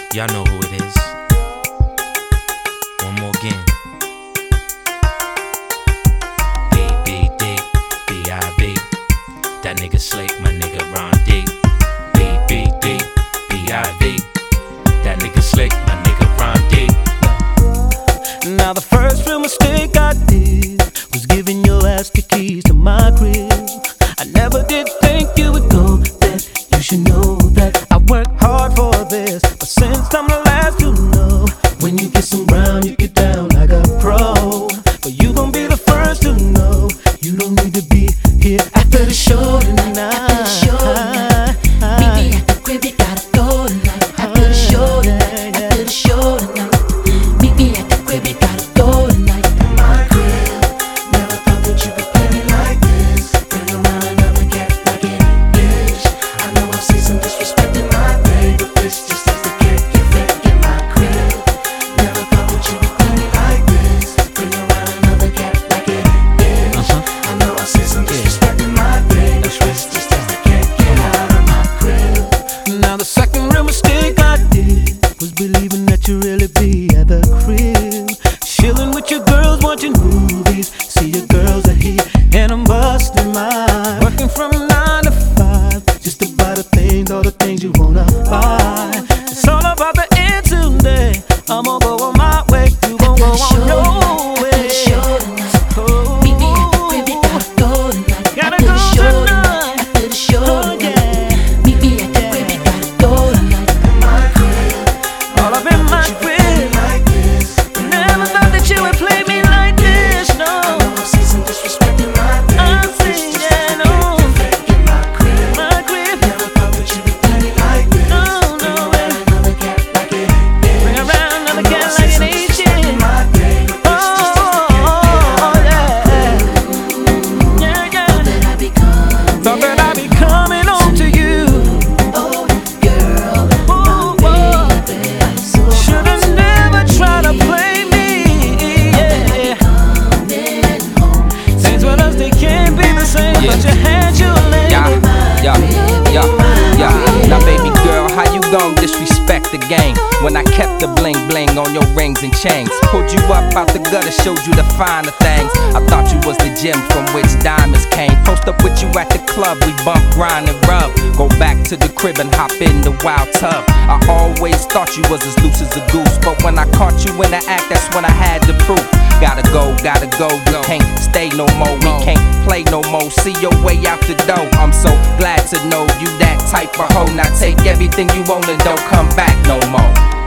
Y'all know who it is. One more again. B.B.D. B.I.B. That nigga Slake, my nigga Ron D. B.B.D. B.I.B. That nigga Slake, my nigga Ron D. Now the first real mistake I did was giving your ass the keys to my crib. I never did think you would go there. You should know that I worked hard for this, but since I'm the last to know, when you get some ground, you get down like a pro. But you gon' be the first to know you don't need to be here after the show tonight. Meet me at the crib, you gotta go tonight. After the show tonight, after the show tonight. Meet me at the crib, you gotta go tonight. My crib, never thought that you could play me like this. Bring around another cat like it is. I know I see some disrespect in my day, but this just is the kick you fake in my crib. Never thought that you could play me like this. Bring around another cat like it is. I know I see some disrespect in my day, but this just is the kick you out of my crib. Now the second real mistake I did was believing that you really be at the crib, chilling with your girls, watching movies. See your girls are here, and I'm busting mine. Working from 9 to 5, just to buy the things, all the things you wanna buy. It's all about the end today. I'm gonna go on my way, you gon' go on your way. Oh, Meet me at the crib, you gotta go tonight. Gotta After go the show tonight. after the show Oh, tonight. yeah. Meet me at the crib, you gotta go tonight. My crib, all up in my crib. Like this. Never thought that you would play me like this, no. I know I see some disrespect in my day. I see, yeah, no. In my crib, never thought that you would play me like this. No, no, bring around another cat like it is. Bring around another cat like it is, yeah. Thought that I'd be coming home to you. Oh, girl, Ooh, whoa. Should've never tried to play me, yeah. coming home. Things with us, they can't be the same, but you had your limit. Now baby girl, how you gon' disrespect the game when I kept the bling bling on your rings and chains? Pulled you up out the gutter, showed you the finer things. I thought you was the gem from which diamonds came. Post up with you at the club, we bump, grind and rub. Go back to the crib and hop in the wild tub. I always thought you was as loose as a goose, but when I caught you in the act, that's when I had the proof. Gotta go, you can't stay no more. We can't play no more, see your way out the door. I'm so glad to know you that type of hoe. Now take everything you want and don't come back no more.